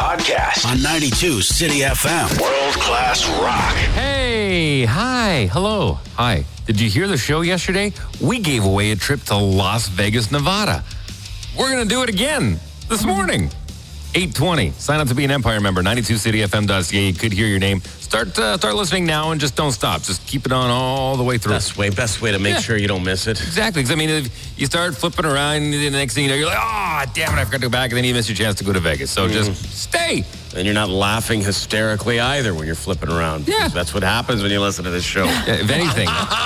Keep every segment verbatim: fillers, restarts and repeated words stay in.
podcast on ninety-two City F M. World class rock. Hey, hi, hello, hi. Did you hear the show yesterday? We gave away a trip to Las Vegas, Nevada. We're going to do it again this morning. eight twenty. Sign up to be an Empire member. ninety-two city f m dot c a. You could hear your name. Start uh, start listening now and just don't stop. Just keep it on all the way through. Best way, best way to make Yeah. sure you don't miss it. Exactly. Because, I mean, if you start flipping around, and the next thing you know, you're like, oh, damn it, I forgot to go back. And then you miss your chance to go to Vegas. So mm. just stay. And you're not laughing hysterically either when you're flipping around. Yeah. That's what happens when you listen to this show. Yeah, if anything.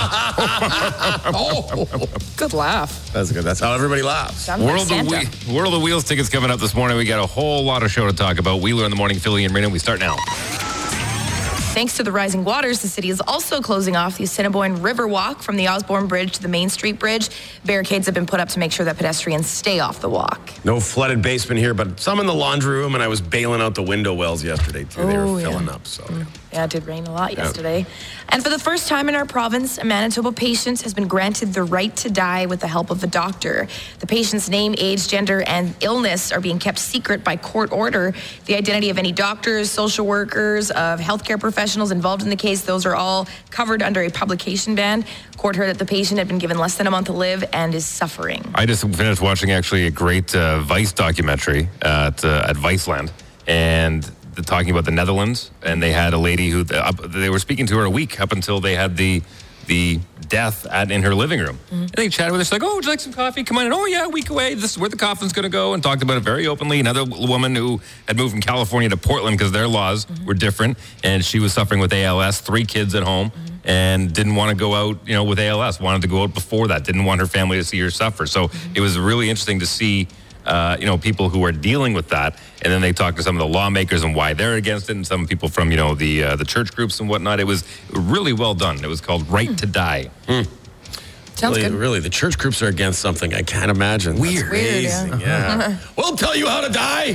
Oh, good laugh. That's good. That's how everybody laughs. Sounds like World of, Santa. we- World of Wheels tickets coming up this morning. We got a whole lot of show to talk about. Wheeler in the Morning, Philly and Reno. We start now. Thanks to the rising waters, the city is also closing off the Assiniboine River Walk from the Osborne Bridge to the Main Street Bridge. Barricades have been put up to make sure that pedestrians stay off the walk. No flooded basement here, but some in the laundry room, and I was bailing out the window wells yesterday, too. They Oh, were filling yeah. up, so... Mm. Yeah, it did rain a lot Yeah. yesterday. And for the first time in our province, a Manitoba patient has been granted the right to die with the help of a doctor. The patient's name, age, gender, and illness are being kept secret by court order. The identity of any doctors, social workers, of healthcare professionals involved in the case, those are all covered under a publication ban. Court heard that the patient had been given less than a month to live and is suffering. I just finished watching actually a great uh, Vice documentary at, uh, at Viceland. And the, talking about the Netherlands, and they had a lady who uh, up, they were speaking to her a week up until they had the the death at in her living room. Mm-hmm. And they chatted with her. She's like, "Oh, would you like some coffee? Come on in." "Oh yeah, a week away. This is where the coffin's going to go." And talked about it very openly. Another woman who had moved from California to Portland because their laws mm-hmm. were different, and she was suffering with A L S, three kids at home, mm-hmm. and didn't want to go out, you know, with A L S. Wanted to go out before that. Didn't want her family to see her suffer. So mm-hmm. it was really interesting to see. Uh, you know, people who are dealing with that, and then they talk to some of the lawmakers and why they're against it, and some people from, you know, the uh, the church groups and whatnot. It was really well done. It was called Right mm. to Die. Mm. Sounds really, good. really, the church groups are against something. I can't imagine. Weird. That's amazing. Weird, yeah. yeah. We'll tell you how to die.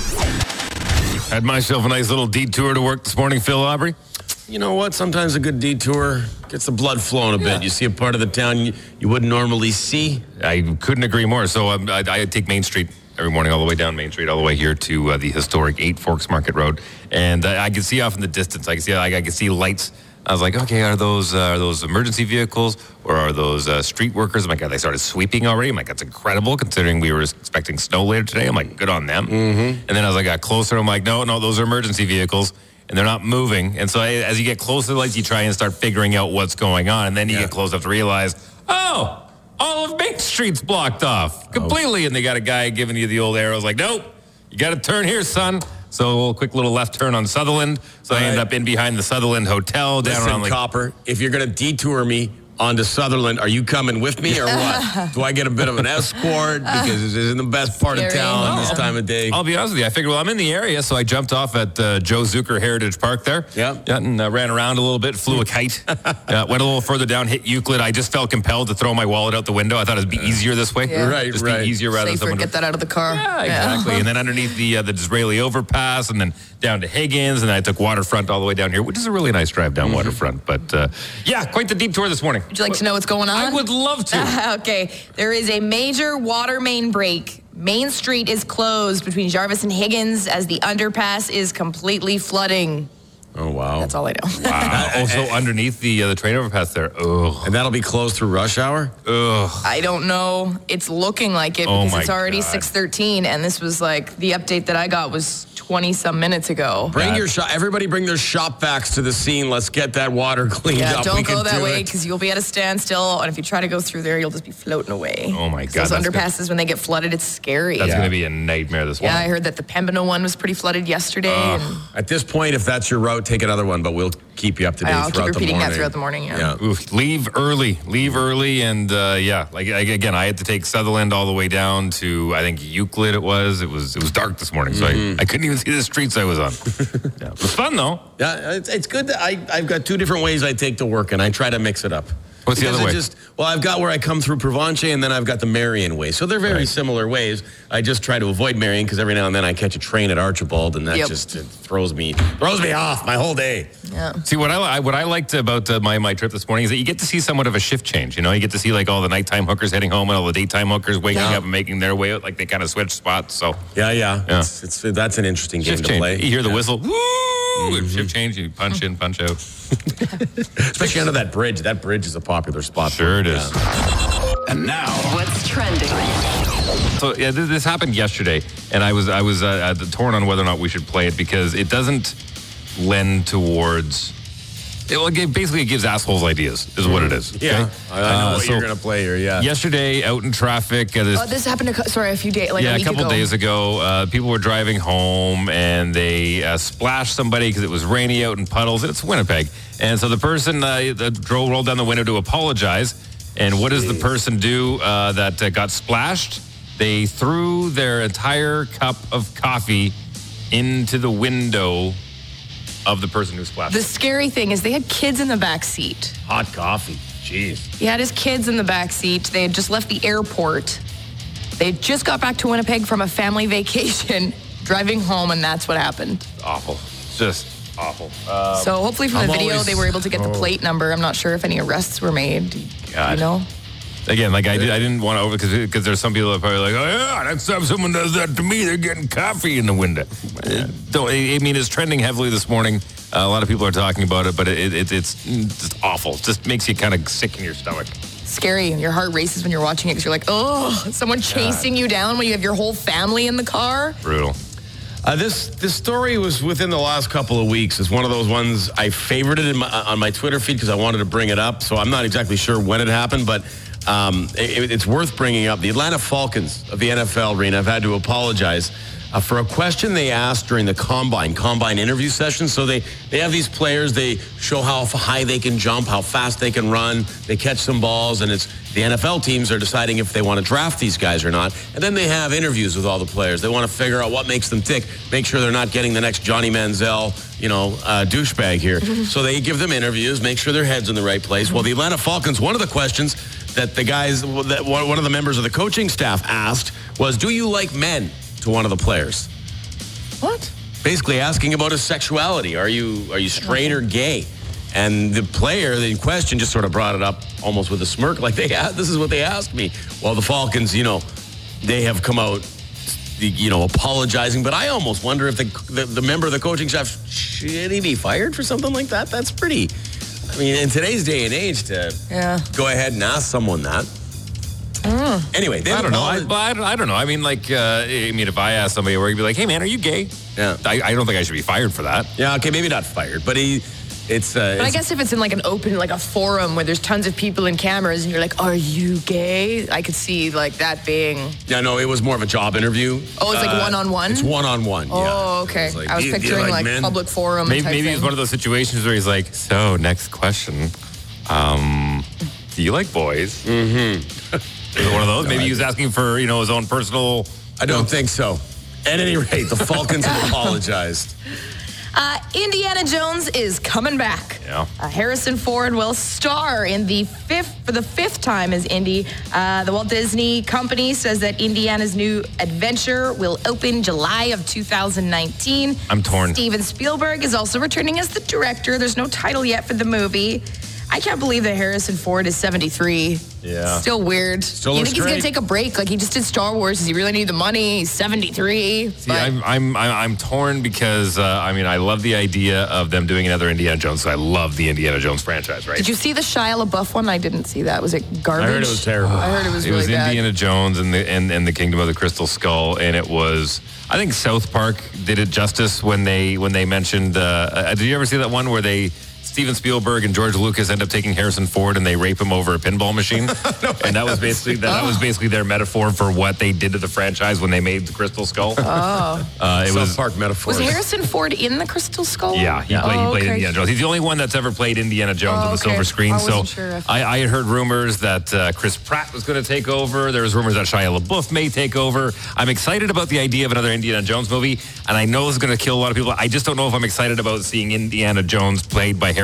Had myself a nice little detour to work this morning, Phil Aubrey. You know what? Sometimes a good detour gets the blood flowing a Yeah. bit. You see a part of the town you, you wouldn't normally see. I couldn't agree more. So um, I, I take Main Street every morning, all the way down Main Street, all the way here to uh, the historic Eight Forks Market Road, and I, I could see off in the distance. I could see, I, I could see lights. I was like, okay, are those uh, are those emergency vehicles or are those uh, street workers? I'm like, God, they started sweeping already. I'm like, that's incredible considering we were expecting snow later today. I'm like, good on them. Mm-hmm. And then as I got closer, I'm like, no, no, those are emergency vehicles. And they're not moving. And so I, as you get closer to the lights, you try and start figuring out what's going on. And then you Yeah. get close enough to realize, oh, all of Main Street's blocked off completely. Oh. And they got a guy giving you the old arrows like, nope, you got to turn here, son. So a quick little left turn on Sutherland. So All I end right. up in behind the Sutherland Hotel down Listen, around like... Copper, if you're going to detour me onto Sutherland, are you coming with me or what? Do I get a bit of an escort? Because this isn't the best part Scary. of town No. this time of day. I'll be honest with you. I figured, well, I'm in the area, so I jumped off at uh, Joe Zucker Heritage Park there. Yeah. yeah and uh, ran around a little bit, flew a kite, uh, went a little further down, hit Euclid. I just felt compelled to throw my wallet out the window. I thought it'd be easier this way. Yeah. Right, just right. be easier rather than Safer, someone... get that out of the car. Yeah, exactly. And then underneath the uh, the Disraeli overpass, and then down to Higgins, and then I took Waterfront all the way down here, which is a really nice drive down Mm-hmm. Waterfront. But uh, yeah, quite the deep tour this morning. Would you like to know what's going on? I would love to. Okay, there is a major water main break. Main Street is closed between Jarvis and Higgins as the underpass is completely flooding. Oh, wow. That's all I know. Wow. Also underneath the uh, the train overpass there. Ugh. And that'll be closed through rush hour? Ugh. I don't know. It's looking like it Oh because my it's already God. six thirteen, and this was like the update that I got was twenty some minutes ago. Bring Yeah. your shop. Everybody bring their shop vacs to the scene. Let's get that water cleaned Yeah, up. don't We go can that do way it. because you'll be at a standstill, and if you try to go through there, you'll just be floating away. Oh my God, Those that's underpasses, when they get flooded, it's scary. That's yeah. going to be a nightmare this Yeah, morning. I heard that the Pembina one was pretty flooded yesterday. and At this point, if that's your route, take another one, but we'll keep you up to date I'll keep throughout the repeating morning. that throughout the morning, yeah. Yeah. Oof, leave early, leave early, and uh, yeah, like I- again, I had to take Sutherland all the way down to I think Euclid. It was, it was, it was dark this morning, so Mm-hmm. I, I couldn't even see the streets I was on. Yeah, it was fun though. Yeah, it's, it's good. That I, I've got two different ways I take to work, and I try to mix it up. What's the Because other it way? Just, well, I've got where I come through Provenche, and then I've got the Marion way. So they're very Right. similar ways. I just try to avoid Marion because every now and then I catch a train at Archibald, and that Yep. just it throws me throws me off my whole day. Yeah. See, what I what I liked about uh, my my trip this morning is that you get to see somewhat of a shift change. You know, you get to see like all the nighttime hookers heading home and all the daytime hookers waking Yeah. up and making their way out. Like they kind of switch spots. So Yeah, yeah. Yeah. It's, it's that's an interesting game shift to change. play. You hear the Yeah. whistle. Woo! Shift change. You punch in, punch out. Especially under that bridge. That bridge is a popular spot. Sure it is. And now, What's trending? So yeah, this, this happened yesterday, and I was I was uh, uh, torn on whether or not we should play it because it doesn't lend towards. It, well, it basically, it gives assholes ideas, is what it is. okay? Yeah, I, I know Uh, what so you're going to play here. Yeah. Yesterday, out in traffic, uh, this Oh, this happened, a, cou- sorry, a few days, like yeah, a a week couple ago. days ago, uh, people were driving home and they uh, splashed somebody because it was rainy out in puddles. It's Winnipeg, and so the person uh, that drove rolled down the window to apologize. And what does the person do uh, that uh, got splashed? They threw their entire cup of coffee into the window of the person who splashed. The scary thing is they had kids in the back seat. Hot coffee. Jeez. He had his kids in the back seat. They had just left the airport. They had just got back to Winnipeg from a family vacation, driving home, and that's what happened. Awful, just awful. Uh, So hopefully from the I'm video, always- they were able to get the oh. plate number. I'm not sure if any arrests were made. God. You know? Again, like I, did, I didn't want to over because because there's some people that are probably like, oh yeah, next time someone does that to me, they're getting coffee in the window. Uh, don't, I mean, it's trending heavily this morning. Uh, a lot of people are talking about it, but it, it, it's just awful. It just makes you kind of sick in your stomach. Scary. Your heart races when you're watching it because you're like, oh, someone chasing you down when you have your whole family in the car. Brutal. Uh, this this story was within the last couple of weeks. It's one of those ones I favorited in my, on my Twitter feed because I wanted to bring it up. So I'm not exactly sure when it happened, but um, it, it's worth bringing up. The Atlanta Falcons of the N F L arena have had to apologize uh, for a question they asked during the combine combine interview session. So they they have these players. They show how high they can jump, how fast they can run. They catch some balls, and it's the N F L teams are deciding if they want to draft these guys or not. And then they have interviews with all the players. They want to figure out what makes them tick, make sure they're not getting the next Johnny Manziel, you know, uh, douchebag here. So they give them interviews, make sure their head's in the right place. Well, the Atlanta Falcons, one of the questions that the guys, that one of the members of the coaching staff asked was, do you like men, to one of the players? What? Basically asking about his sexuality. Are you are you straight or gay? And the player in question just sort of brought it up almost with a smirk, like, they asked, this is what they asked me. Well, the Falcons, you know, they have come out, you know, apologizing. But I almost wonder if the, the, the member of the coaching staff, should he be fired for something like that? That's pretty, I mean, in today's day and age, to Yeah. go ahead and ask someone that. Anyway, they I don't know. I, apologized- but I, don't, I don't know. I mean, like, uh, I mean, if I ask somebody where you'd be like, hey, man, are you gay? Yeah. I, I don't think I should be fired for that. Yeah, okay, maybe not fired, but he, it's... Uh, But I it's- guess if it's in like an open, like a forum where there's tons of people and cameras and you're like, are you gay? I could see like that being. Yeah, no, it was more of a job interview. Oh, it's like Uh, one-on-one? It's one-on-one, yeah. Oh, okay. It's like, I was do you- do you picturing like, men? public forum Maybe, type maybe thing. it's one of those situations where he's like, so next question, um, do you like boys? Mm-hmm. Is it one of those? Maybe he was asking for, you know, his own personal. I don't think so. At any rate, the Falcons have apologized. Uh, Indiana Jones is coming back. Yeah. Uh, Harrison Ford will star in the fifth for the fifth time as Indy. Uh, the Walt Disney Company says that Indiana's new adventure will open July of two thousand nineteen. I'm torn. Steven Spielberg is also returning as the director. There's no title yet for the movie. I can't believe that Harrison Ford is seventy-three. Yeah. Still weird. Still you looks think he's going great. to take a break? Like he just did Star Wars. Does he really need the money? He's seventy-three. See, But- I'm, I'm, I'm, I'm torn because, uh, I mean, I love the idea of them doing another Indiana Jones. So I love the Indiana Jones franchise, right? Did you see the Shia LaBeouf one? I didn't see that. Was it garbage? I heard it was terrible. I heard it was It really was bad. Indiana Jones and the and, and the Kingdom of the Crystal Skull, and it was. I think South Park did it justice when they when they mentioned. Uh, uh, did you ever see that one where they Steven Spielberg and George Lucas end up taking Harrison Ford and they rape him over a pinball machine? And that was basically that, that was basically their metaphor for what they did to the franchise when they made the Crystal Skull. Oh, uh, it South was. Park metaphors. Was Harrison Ford in the Crystal Skull? Yeah, he played, Oh, he played okay. Indiana Jones. He's the only one that's ever played Indiana Jones Oh, on the okay. silver screen. I So wasn't sure if- I, I had heard rumors that uh, Chris Pratt was going to take over. There was rumors that Shia LaBeouf may take over. I'm excited about the idea of another Indiana Jones movie, and I know it's going to kill a lot of people. I just don't know if I'm excited about seeing Indiana Jones played by Harrison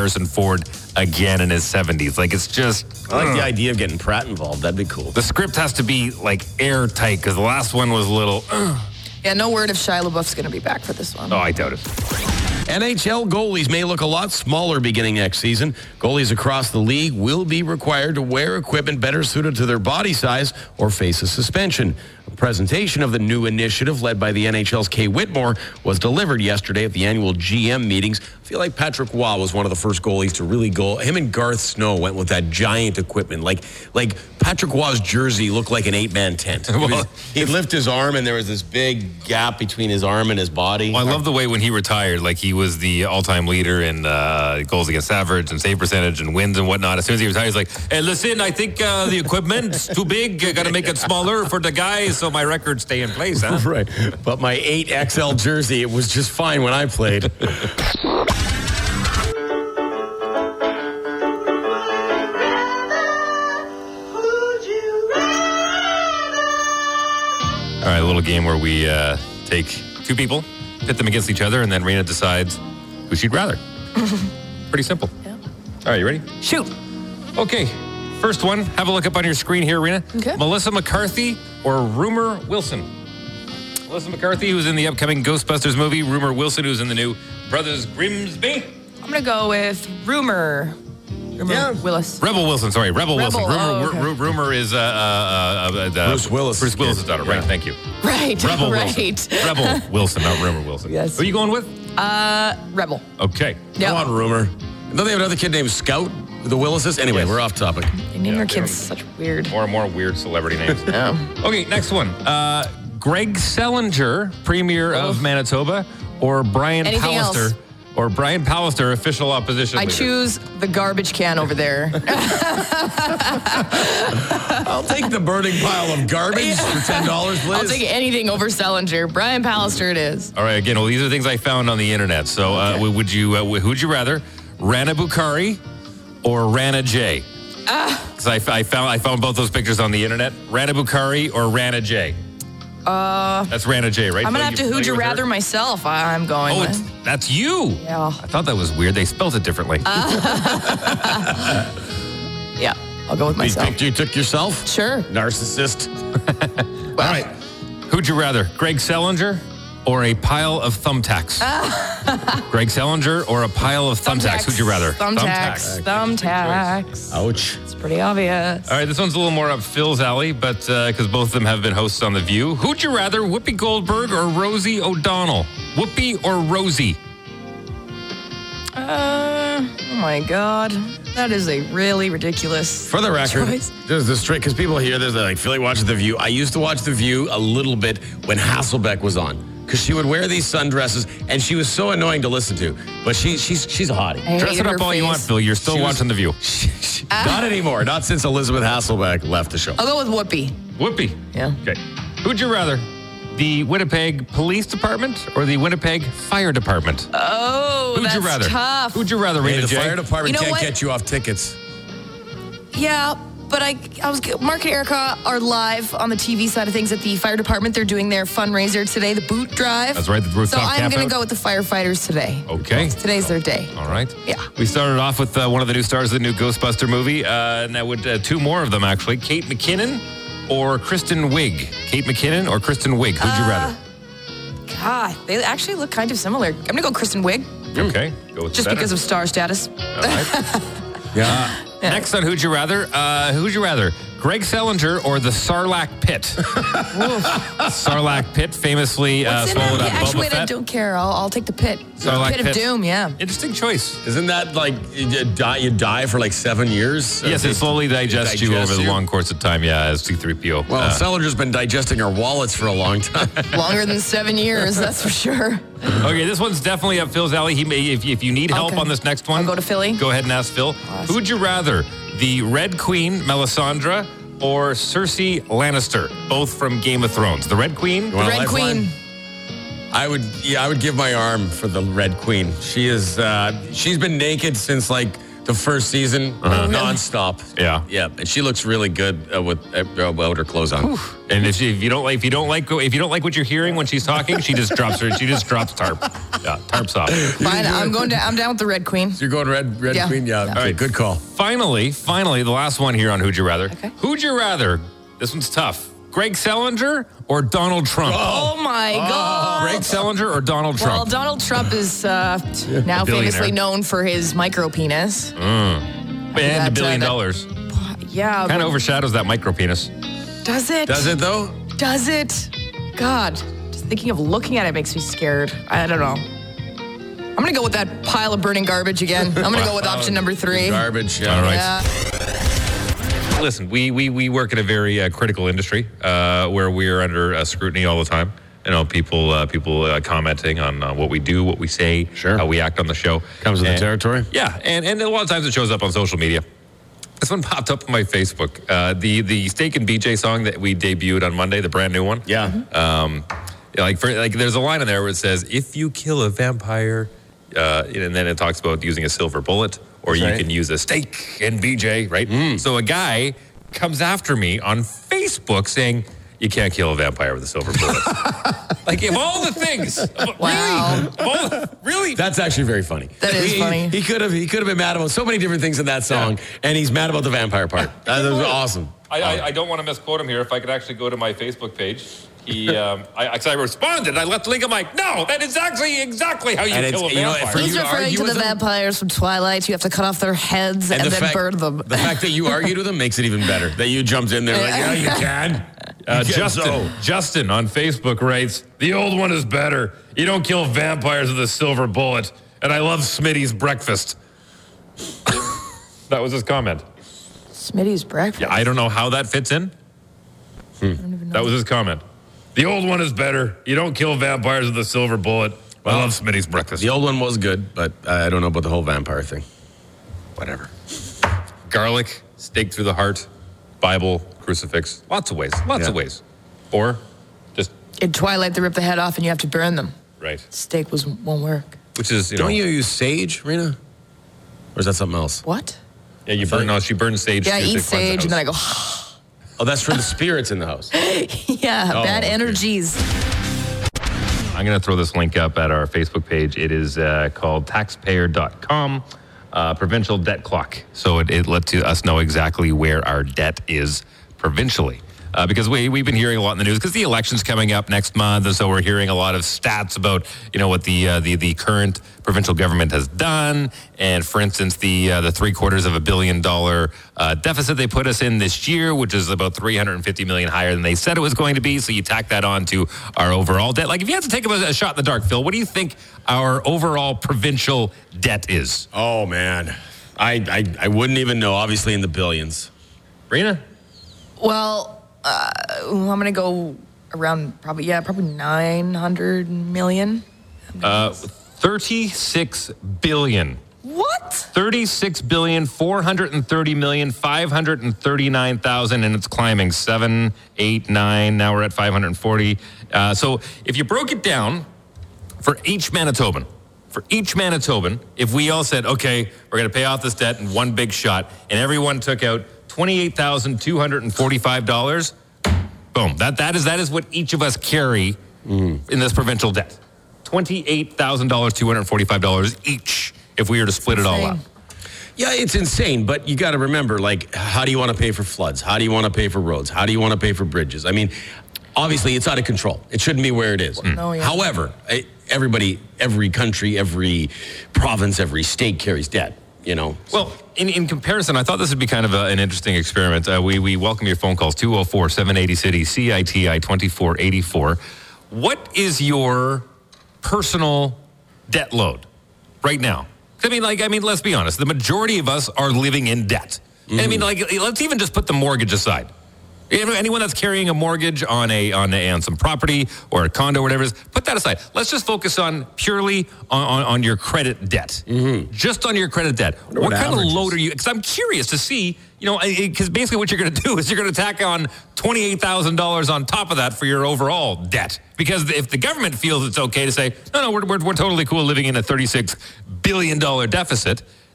Harrison Ford again in his seventies. Like, it's just... I like uh, the idea of getting Pratt involved. That'd be cool. The script has to be, like, airtight, because the last one was a little... Uh. Yeah, no word if Shia LaBeouf's going to be back for this one. Oh, I doubt it. N H L goalies may look a lot smaller beginning next season. Goalies across the league will be required to wear equipment better suited to their body size or face a suspension. A presentation of the new initiative led by the N H L's Kay Whitmore was delivered yesterday at the annual G M meetings. I feel like Patrick Waugh was one of the first goalies to really go. Him and Garth Snow went with that giant equipment. Like, like Patrick Waugh's jersey looked like an eight-man tent. Well, He'd lift his arm, and there was this big gap between his arm and his body. Well, I love the way when he retired, like he was the all-time leader in uh, goals against average and save percentage and wins and whatnot. As soon as he retired, he's like, hey, listen, I think uh, the equipment's too big. I got to make it smaller for the guys so my records stay in place, huh? Right. But my eight X L jersey, it was just fine when I played. All right, a little game where we uh, take two people, pit them against each other, and then Rena decides who she'd rather. Pretty simple. Yeah. All right, you ready? Shoot. Okay, first one. Have a look up on your screen here, Rena. Okay. Melissa McCarthy or Rumor Wilson? Melissa McCarthy, who's in the upcoming Ghostbusters movie. Rumor Wilson, who's in the new Brothers Grimsby. I'm going to go with Rumor. Rumor Yeah. Willis. Rebel Wilson, sorry, Rebel, Rebel, Wilson. Rumor, oh, okay. Ru- Rumor is uh, uh, uh, uh, Bruce Willis. Bruce Willis's daughter, right? Yeah. Thank you. Right, Rebel right. Wilson. Rebel Wilson, not Rumor Wilson. Yes. Who are you going with? Uh, Rebel. Okay. Yeah. Come on, Rumor. Don't they have another kid named Scout? The Willises? Anyway, Yes. we're off topic. They name Yeah, their they kids don't- such weird. More and more weird celebrity names. Yeah. Okay, next one. Uh, Greg Selinger, Premier of Manitoba, or Brian Anything Pallister, else? or Brian Pallister, official opposition I leader. choose the garbage can over there. I'll take the burning pile of garbage for ten dollars, please. I'll take anything over Selinger. Brian Pallister it is. All right, again, well, these are things I found on the internet. So, uh, Okay. would you? Uh, who'd you rather, Rana Bukhari or Rana J? Ah. Because I, I found I found both those pictures on the internet. Rana Bukhari or Rana J? Uh, That's Rana J, right? I'm going to So have to who'd familiar you with her? rather myself. I'm going Oh, with. it's, that's you. Yeah. I thought that was weird. They spelled it differently. Yeah, I'll go with You myself. picked, you took yourself? Sure. Narcissist. All right. Who'd you rather, Greg Selinger or a pile of thumbtacks? Greg Selinger or a pile of thumbtacks? Who'd you rather? Thumbtacks. Thumbtacks. Ouch. It's pretty obvious. All right, this one's a little more up Phil's alley, but because both of them have been hosts on The View. Who'd you rather, Whoopi Goldberg or Rosie O'Donnell? Whoopi or Rosie? Uh, oh my God. That is a really ridiculous For the record, choice. there's the straight, because people hear this, they're like, Philly watches The View. I used to watch The View a little bit when Hasselbeck was on, because she would wear these sundresses, and she was so annoying to listen to. But she, she's she's a hottie. I Dress hated it up her all you face. want, Phil. You're still She was- watching The View. Not anymore. Not since Elizabeth Hasselbeck left the show. I'll go with Whoopi. Whoopi. Yeah. Okay. Who'd you rather, the Winnipeg Police Department or the Winnipeg Fire Department? Oh, Who'd that's you rather? tough. Who'd you rather, Hey, Rena the J? fire department You know can't what? get you off tickets. Yeah, but I, I was Mark and Erica are live on the T V side of things at the fire department. They're doing their fundraiser today, the boot drive. That's right, the rooftop So I'm camp going out. to go with the firefighters today. Okay. Today's their day. All right. Yeah. We started off with uh, one of the new stars of the new Ghostbuster movie, uh, and that would uh, two more of them actually. Kate McKinnon or Kristen Wiig? Kate McKinnon or Kristen Wiig? Who'd you rather? God, they actually look kind of similar. I'm going to go Kristen Wiig, Okay, go with just the better. because of star status. All right. Yeah. Next on Who'd You Rather? Uh, who'd you rather? Greg Selinger or the Sarlacc Pit? Sarlacc Pit, famously uh, What's in swallowed it? up Yeah, actually, Boba wait, I Fett. don't care. I'll, I'll take the pit. Sarlacc pit of Pit. Doom, yeah. Interesting choice. Isn't that like you die, you die for like seven years? Yes, it slowly digests you digests over the you? long course of time, yeah, as C three P O. Well, Uh, Selinger's been digesting our wallets for a long time. Longer than seven years, that's for sure. Okay, this one's definitely up Phil's alley. He may, if, if you need help Okay. on this next one, I'll go to Philly. Go ahead and ask Phil. Awesome. Who'd you rather, the Red Queen, Melisandre, or Cersei Lannister, both from Game of Thrones? The Red Queen? Want a Red lifeline? Queen. I would, yeah, I would give my arm for the Red Queen. She is, uh, she's been naked since like the first season, uh, nonstop. Yeah. Yeah, and she looks really good uh, with uh, without her clothes on. And if, she, if you don't like, if you don't like, if you don't like what you're hearing when she's talking, she just drops her. She just drops tarp. Yeah, tarp's off. Fine, I'm going to. I'm down with the Red Queen. You're going red, red Yeah. queen. Yeah. Yeah. All right, good call. Finally, finally, the last one here on Who'd You Rather. Okay. Who'd you rather? This one's tough. Greg Selinger or Donald Trump? Oh my God. Greg Selinger or Donald Well, Trump? Donald Trump is uh, now Billionaire. famously known for his micro penis. and a that, billion uh, that- dollars. Yeah. Kind of but overshadows that micro penis. does it? Does it though? Does it? God, just thinking of looking at it makes me scared. I don't know. I'm going to go with that pile of burning garbage again. I'm going to go with option number three. Garbage. Yeah. All right. Yeah. Listen, we we, we work in a very uh, critical industry uh, where we are under uh, scrutiny all the time. You know, people uh, people uh, commenting on uh, what we do, what we say, Sure. how we act on the show. Comes with the And- territory. Yeah, and, and a lot of times it shows up on social media. This one popped up on my Facebook. Uh, the the Steak and B J song that we debuted on Monday, the brand new one. Yeah. Um, yeah, like for like, there's a line in there where it says, "If you kill a vampire," uh, and then it talks about using a silver bullet, or you right. can use a steak and B J, right? So a guy comes after me on Facebook saying, "You can't kill a vampire with a silver bullet." Like, of all the things, Wow. really, Of all- really. That's actually very funny. That is he, funny. He could have he could have been mad about so many different things in that song, and he's mad about the vampire part. That was awesome. I, I, I don't want to misquote him here. If I could actually go to my Facebook page, he, um, I, I, 'cause I responded. I left the link. I'm like, no, that is actually exactly how you And kill a it's- you know, vampire. for He's you to referring argue to the with him? vampires from Twilight. You have to cut off their heads and, the then fact, burn them. The fact that you argued with him makes it even better. That you jumped in there like, yeah, you can. Uh, You can Justin, so. Justin on Facebook writes, "The old one is better. You don't kill vampires with a silver bullet. And I love Smitty's breakfast." That was his comment. Smitty's breakfast. Yeah, I don't know how that fits in. That was his comment. The old one is better. You don't kill vampires with a silver bullet. I love Smitty's breakfast. The old one was good, but I don't know about the whole vampire thing. Whatever. Garlic, stake through the heart, Bible, crucifix. Lots of ways. Lots Yeah. of ways. Or just, In Twilight, they rip the head off and you have to burn them. right. Steak was won't work. Which is, you Don't know. you use sage, Rena? Or is that something else? What? Yeah, you burn, no, she burns sage. Yeah, I to- eat to cleanse the sage and then I house. go, Oh, that's for the spirits in the house. yeah, Oh, bad okay. energies. I'm going to throw this link up at our Facebook page. It is uh, called taxpayer dot com, uh, provincial debt clock. So it, it lets you- us know exactly where our debt is provincially. Uh, because we, we've been hearing a lot in the news because the election's coming up next month. And so we're hearing a lot of stats about, you know, what the uh, the, the current provincial government has done. And for instance, the uh, the three quarters of a billion dollar uh, deficit they put us in this year, which is about three hundred fifty million higher than they said it was going to be. So you tack that on to our overall debt. Like if you had to take a, a shot in the dark, Phil, what do you think our overall provincial debt is? Oh, man. I, I, I wouldn't even know. Obviously in the billions. Rena? Well, uh, I'm going to go around probably, yeah, probably nine hundred million. Uh, thirty-six billion. What? thirty-six billion, four hundred thirty million, five hundred thirty-nine thousand, and it's climbing seven, eight, nine. Now we're at five hundred forty. Uh, so if you broke it down for each Manitoban, for each Manitoban, if we all said, okay, we're going to pay off this debt in one big shot, and everyone took out twenty-eight thousand two hundred forty-five dollars, boom. That, that, is, that is what each of us carry in this provincial debt. twenty-eight thousand two hundred forty-five dollars each if we were to split it all up. Insane. Yeah, it's insane, but you got to remember, like, how do you want to pay for floods? How do you want to pay for roads? How do you want to pay for bridges? I mean, obviously, it's out of control. It shouldn't be where it is. No, yeah. However, I- everybody, every country, every province, every state carries debt, you know? Well, in, in comparison, I thought this would be kind of a, an interesting experiment. Uh, we, we welcome your phone calls, two oh four, seven eight zero, CITI, C I T I, twenty-four eighty-four. What is your personal debt load right now? I mean, like, I mean, let's be honest. The majority of us are living in debt. And I mean, like, let's even just put the mortgage aside. Anyone that's carrying a mortgage on a on, a, on some property or a condo or whatever it is, put that aside. Let's just focus on purely on, on, on your credit debt. Mm-hmm. Just on your credit debt. What, what kind of average load is. are you? Because I'm curious to see, you know, because basically what you're going to do is you're going to tack on twenty-eight thousand dollars on top of that for your overall debt. Because if the government feels it's okay to say, no, no, we're, we're, we're totally cool living in a thirty-six billion dollars deficit,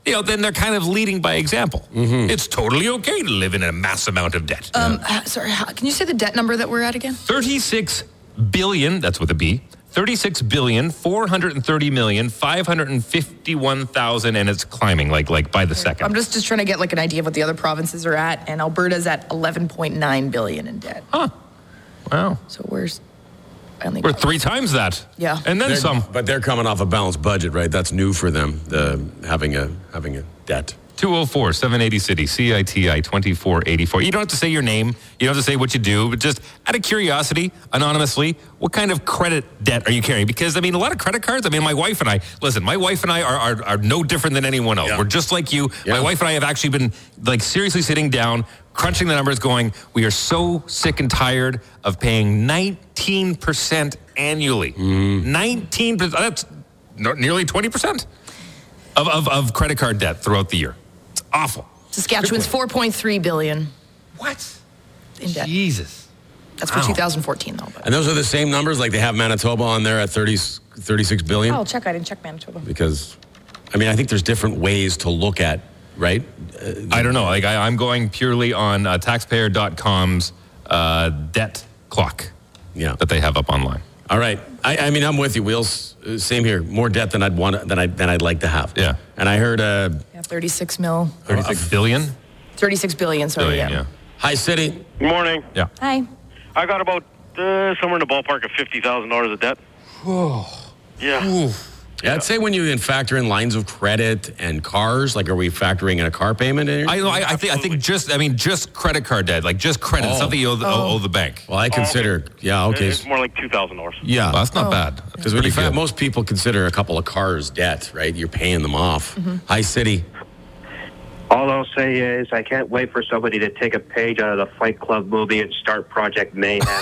you know, then they're kind of leading by example. Mm-hmm. It's totally okay to live in a mass amount of debt. Um, uh, sorry, how, can you say the debt number that we're at again? thirty-six billion, that's with a B, thirty-six billion, four hundred thirty million, five hundred fifty-one thousand, and it's climbing like like by the second. I'm just, just trying to get like an idea of what the other provinces are at, and Alberta's at eleven point nine billion in debt. Huh. Wow. So where's... I only We're got- three times that. Yeah. And then They're- some. But they're coming off a balanced budget, right? That's new for them, the having a having a debt. two oh four, seven eighty City, C I T I twenty-four eighty-four. You don't have to say your name. You don't have to say what you do. But just out of curiosity, anonymously, what kind of credit debt are you carrying? Because, I mean, a lot of credit cards, I mean, my wife and I, listen, my wife and I are, are, are no different than anyone else. Yeah. We're just like you. Yeah. My wife and I have actually been, like, seriously sitting down, crunching the numbers, going, we are so sick and tired of paying nineteen percent annually. nineteen percent, that's no- nearly twenty percent of, of, of credit card debt throughout the year. It's awful. Saskatchewan's four point three billion What? in debt. Jesus. That's for Wow. two thousand fourteen, though. But And those are the same numbers, like they have Manitoba on there at thirty, thirty-six billion? I'll check. I didn't check Manitoba. Because, I mean, I think there's different ways to look at, right? Uh, I don't know. Like I, I'm going purely on uh, taxpayer dot com's uh, debt clock yeah. that they have up online. All right. I, I mean, I'm with you, Wheels. Uh, Same here. More debt than I'd want, than I than I'd like to have. Yeah. And I heard uh, Yeah, thirty-six mil. thirty-six billion? thirty-six billion, sorry. Billion, yeah. yeah. High City. Good morning. Yeah. Hi. I got about uh, somewhere in the ballpark of fifty thousand dollars of debt. Yeah. Yeah, I'd say when you factor in lines of credit and cars, like are we factoring in a car payment in here? I, I, I think I think just I mean just credit card debt, like just credit, Oh. something you owe the, Oh. owe the bank. well, I consider, yeah, okay. It's more like two thousand dollars. Yeah. Well, that's not Oh. bad. Because when you Pretty fa- good. most people consider a couple of cars debt, right? You're paying them off. High City. All I'll say is I can't wait for somebody to take a page out of the Fight Club movie and start Project Mayhem.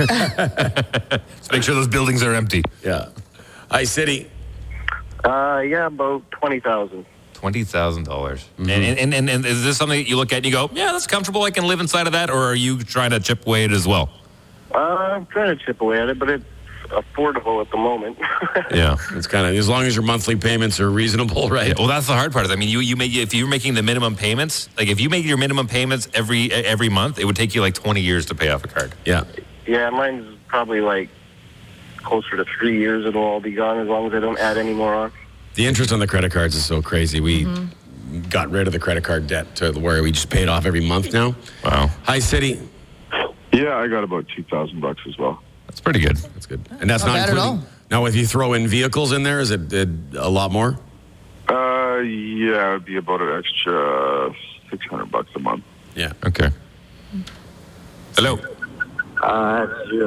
Just make sure those buildings are empty. Yeah. High City. uh, yeah, about twenty thousand. Twenty thousand dollars. And, and and and is this something that you look at and you go, yeah, that's comfortable. I can live inside of that, or are you trying to chip away at it as well? Uh, I'm trying to chip away at it, but it's affordable at the moment. Yeah. It's kind of, as long as your monthly payments are reasonable, right? Yeah, well, that's the hard part. Is I mean, you you make if you're making the minimum payments, like if you make your minimum payments every every month, it would take you like twenty years to pay off a card. Yeah. Yeah, mine's probably like closer to three years. It'll all be gone as long as I don't add any more on. The interest on the credit cards is so crazy. We got rid of the credit card debt to where we just pay it off every month now. Wow, High City. Yeah, I got about two thousand bucks as well. that's pretty good. That's good. And that's Not not, bad at including. all. Now, if you throw in vehicles in there, is it, it a lot more? Uh, yeah, it'd be about an extra six hundred bucks a month. Yeah. Okay. Hello. Uh,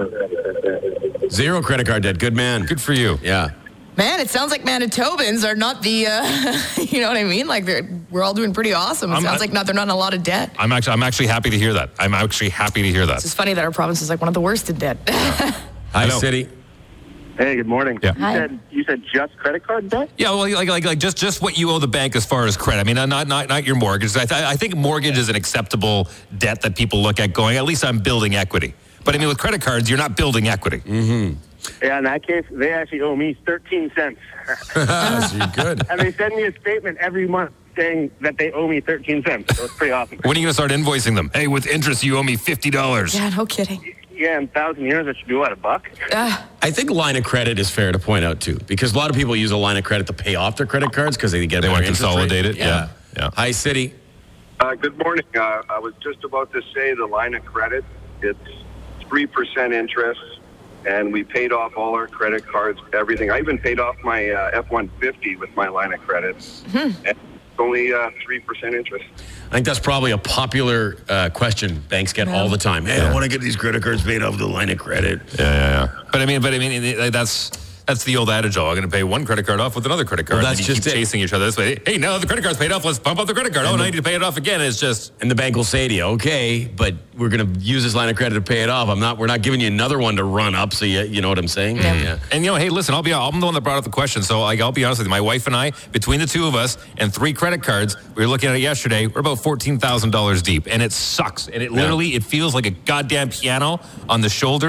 Zero credit card debt. Good man. Good for you. Yeah. Man, it sounds like Manitobans are not the, uh, you know what I mean? Like, they're, we're all doing pretty awesome. It I'm- sounds I- like not, they're not in a lot of debt. I'm actually I'm actually happy to hear that. I'm actually happy to hear that. It's just funny that our province is like one of the worst in debt. High Hello. City. hey, good morning. Yeah. You Hi. said you said just credit card debt? Yeah, well, like like like just just what you owe the bank as far as credit. I mean, not not not your mortgage. I, th- I think mortgage is an acceptable debt that people look at, going, at least I'm building equity. But I mean, with credit cards, you're not building equity. Yeah, in that case, they actually owe me thirteen cents. So you're good. And they send me a statement every month saying that they owe me thirteen cents. So it's pretty awesome. When are you going to start invoicing them? Hey, with interest, you owe me fifty dollars. Yeah, no kidding. Yeah, in a thousand years, it should be, what, a buck? Uh, I think line of credit is fair to point out, too, because a lot of people use a line of credit to pay off their credit cards because they get a They better want to interest rate. consolidate it. Yeah. Yeah. High City. Uh, good morning. Uh, I was just about to say the line of credit, it's three percent interest, and we paid off all our credit cards, everything. I even paid off my uh, F one fifty with my line of credit. And it's only uh, three percent interest. I think that's probably a popular uh, question banks get all the time. Hey, I want to get these credit cards paid off the line of credit. Yeah, yeah, yeah. But I mean, but I mean, it- it- that's that's the old adage. Oh, I'm going to pay one credit card off with another credit card. Well, and that's then you just keep it. chasing each other this way. Hey, now the credit card's paid off. Let's pump up the credit card. Oh, now I need to pay it off again. It's just And the bank will say to you, okay, but we're going to use this line of credit to pay it off. I'm not. We're not giving you another one to run up. So you, you know what I'm saying? Yeah. And, you know, hey, listen, I'll be, I'm the one that brought up the question. So, like, I'll be honest with you. My wife and I, between the two of us and three credit cards, we were looking at it yesterday, we're about fourteen thousand dollars deep. And it sucks. And it literally, it feels like a goddamn piano on the shoulders.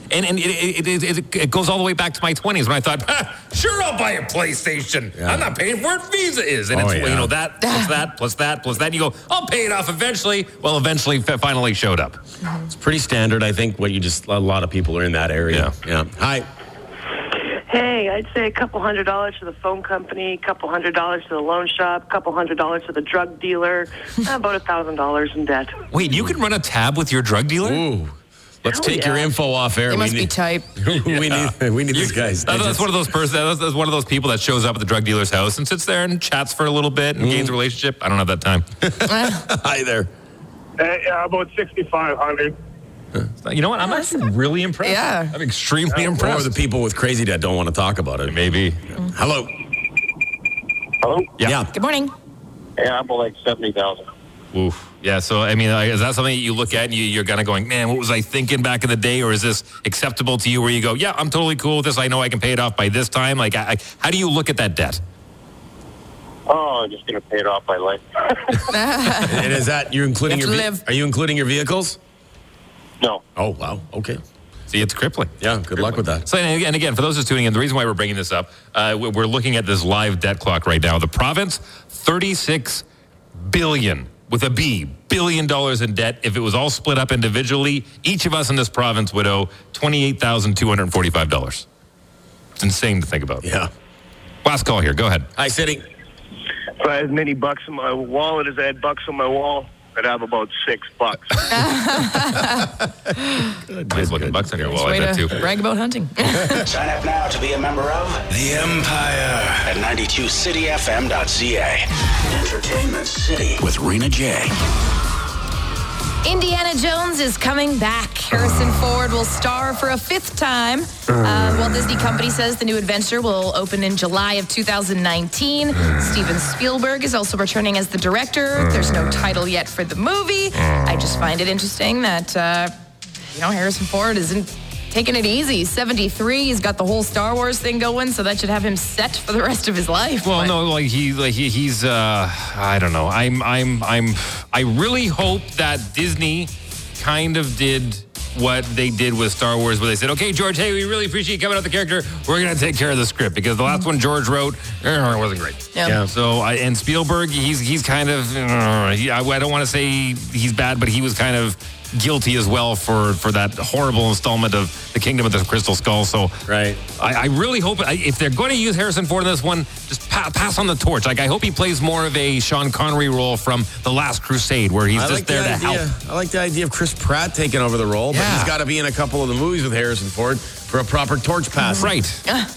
And and it, it, it, it, it goes all the way back to my twenties when I thought, ah, sure, I'll buy a PlayStation. Yeah. I'm not paying for it. Visa is. And oh, it's, yeah. you know, that plus that plus that plus that. And you go, I'll pay it off eventually. Well, eventually f- finally showed up. It's pretty standard. I think what you just, a lot of people are in that area. Yeah. yeah. Hi. Hey, I'd say a couple hundred dollars to the phone company, a couple hundred dollars to the loan shop, a couple hundred dollars to the drug dealer, about a thousand dollars in debt. Wait, you can run a tab with your drug dealer? Ooh. Let's Hell take yeah. your info off air. They we must need, be tight. we need we need these guys. That's, that's one of those person. That's, that's one of those people that shows up at the drug dealer's house and sits there and chats for a little bit and mm. gains a relationship. I don't have that time. Hi there. Uh, yeah, about sixty-five hundred. You know what? I'm actually really impressed. Yeah. I'm extremely Or impressed. the people with crazy debt don't want to talk about it. Maybe. Mm. Hello. Hello? Yeah. yeah. Good morning. Yeah, about like seventy thousand. Oof. Yeah, so, I mean, is that something you look at and you, you're kind of going, man, what was I thinking back in the day? Or is this acceptable to you where you go, yeah, I'm totally cool with this. I know I can pay it off by this time. Like, I, I, how do you look at that debt? Oh, I'm just going to pay it off by life. And is that, you're including You your, have to ve- live. are you including your vehicles? No. Oh, wow. Okay. See, it's crippling. Yeah, good luck with that. So, and again, for those who's tuning in, the reason why we're bringing this up, uh, we're looking at this live debt clock right now. The province, thirty-six billion with a B, billion dollars in debt. If it was all split up individually, each of us in this province would owe twenty-eight thousand two hundred forty-five dollars. It's insane to think about. Yeah. Last call here. Go ahead. Hi, City. If I had many bucks in my wallet as I had bucks on my wall, I'd have about six bucks. Good, Nice looking bucks on your wall, I Way bet to too. brag about hunting. Sign up now to be a member of The Empire at ninety-two city f m dot c a. Entertainment City with Rena J. Indiana Jones is coming back. Harrison Ford will star for a fifth time. Uh, Walt Disney Company says the new adventure will open in July of two thousand nineteen. Steven Spielberg is also returning as the director. There's no title yet for the movie. I just find it interesting that, uh, you know, Harrison Ford isn't taking it easy. He's seventy-three. He's got the whole Star Wars thing going, so that should have him set for the rest of his life. Well, But- no, like he, like he, he's, uh, I don't know. I'm, I'm, I'm, I really hope that Disney kind of did what they did with Star Wars, where they said, "Okay, George, hey, we really appreciate you coming out the character. We're going to take care of the script because the last one George wrote, eh, it wasn't great." Yeah. Yeah. So, I, and Spielberg, he's he's kind of, uh, he, I, I don't want to say he's bad, but he was kind of guilty as well for for that horrible installment of The Kingdom of the Crystal Skull. So, Right. I, I really hope I, if they're going to use Harrison Ford in this one, just pa- pass on the torch. Like, I hope he plays more of a Sean Connery role from The Last Crusade, where he's I just like there the to idea. help. I like the idea of Chris Pratt taking over the role, but Yeah. he's got to be in a couple of the movies with Harrison Ford for a proper torch pass. Right.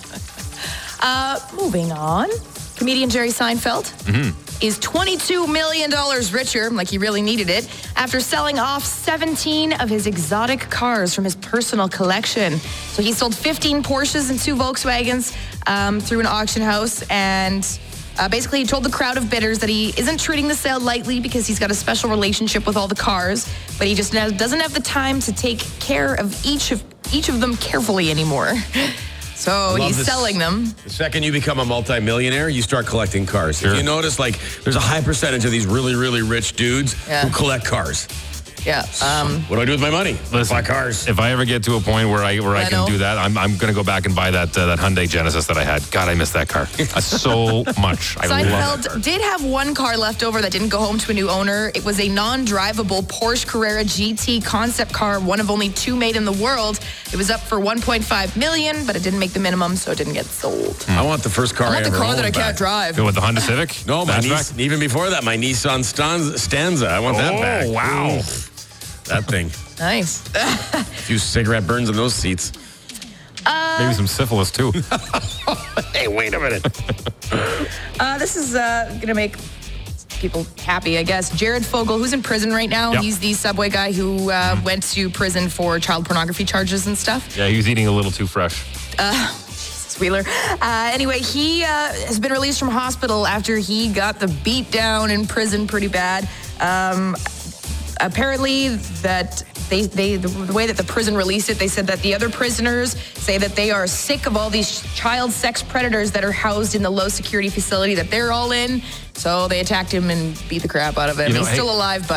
Uh, moving on. Comedian Jerry Seinfeld Mm-hmm. is twenty-two million dollars richer, like he really needed it, after selling off seventeen of his exotic cars from his personal collection. So he sold fifteen Porsches and two Volkswagens um, through an auction house, and uh, basically he told the crowd of bidders that he isn't treating the sale lightly because he's got a special relationship with all the cars, but he just doesn't have the time to take care of each of each of them carefully anymore. So Love he's this. selling them. The second you become a multimillionaire, you start collecting cars. If you notice, like, there's a high percentage of these really, really rich dudes Yeah. who collect cars. Yeah. Um, What do I do with my money? Listen, Buy cars. If I ever get to a point where I where I, I can know. do that, I'm I'm gonna go back and buy that uh, that Hyundai Genesis that I had. God, I miss that car uh, so much. I love that car. Seinfeld did have one car left over that didn't go home to a new owner. It was a non-drivable Porsche Carrera G T concept car, one of only two made in the world. It was up for one point five million dollars, but it didn't make the minimum, so it didn't get sold. I want the first car I I, want the ever car owned that I back. can't drive. Go with the Honda Civic. No, my Hatchback? Nis- even before that, my Nissan Stanza. Stanza. I want that Oh, back. wow. Ooh, that thing. Nice. A few cigarette burns in those seats. Maybe some syphilis too. Hey, wait a minute. Uh, this is uh, going to make people happy, I guess. Jared Fogle, who's in prison right now. Yep. He's the Subway guy who uh, went to prison for child pornography charges and stuff. Yeah, he was eating a little too fresh. Wheeler. Uh, anyway, he uh, has been released from hospital after he got the beat down in prison pretty bad. Um, apparently, that they, they the, the way that the prison released it, they said that the other prisoners say that they are sick of all these child sex predators that are housed in the low security facility that they're all in. So they attacked him and beat the crap out of him. You know, He's hey- still alive, but